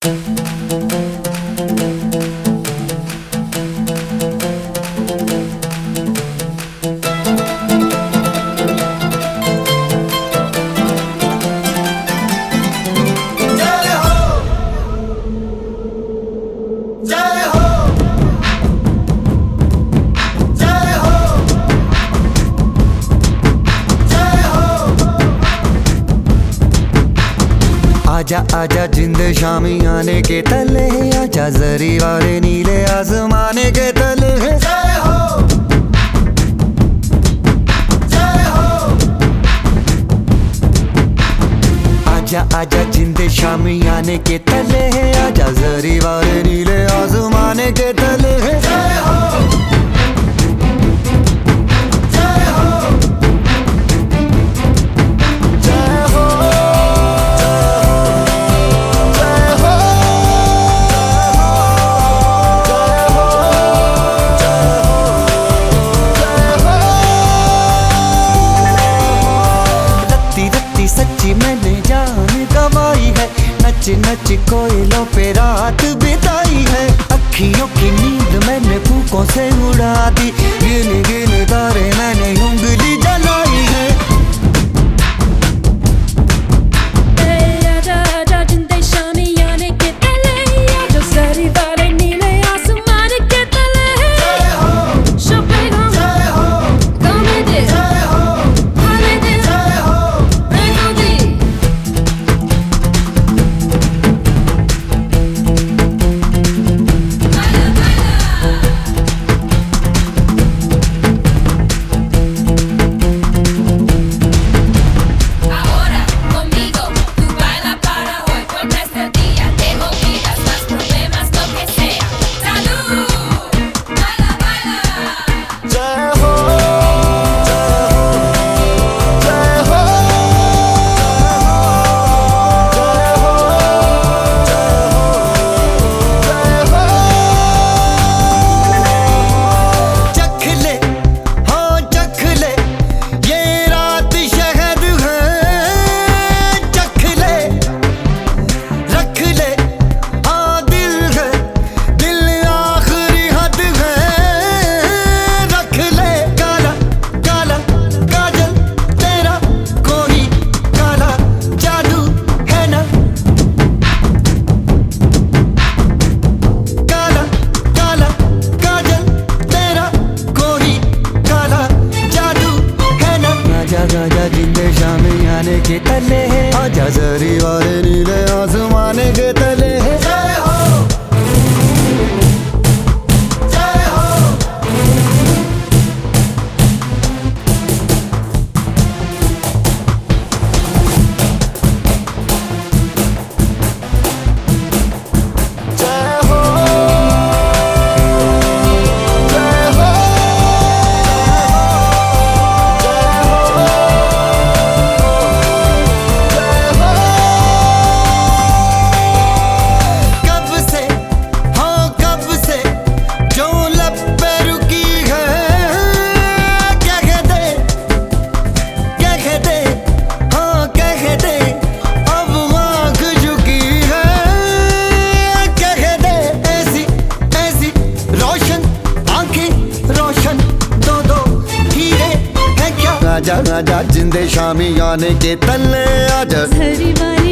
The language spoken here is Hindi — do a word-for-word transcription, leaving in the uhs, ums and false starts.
आजा आजा जिंद शामी आने के तले, आजा जरी वाले नीले आसमाने के तले। जय हो जय हो। आजा आजा जिंद शामी आने के तले, आजा जरी वाले नीले आसमाने के तले। जय हो सच्ची मैंने जान गवाई है, नच नच कोयलों पे रात बिताई है। अखियों की नींद मैंने फूकों से उड़ा दी, गिन गिन तारे मैंने उंगली जलाई है। आजा जिंद शामी आने के तले, आजा जरी वाले नीले आसमाने के तले। जय हो जय हो। आजा आजा जिंदे शामी आने के तले, आजा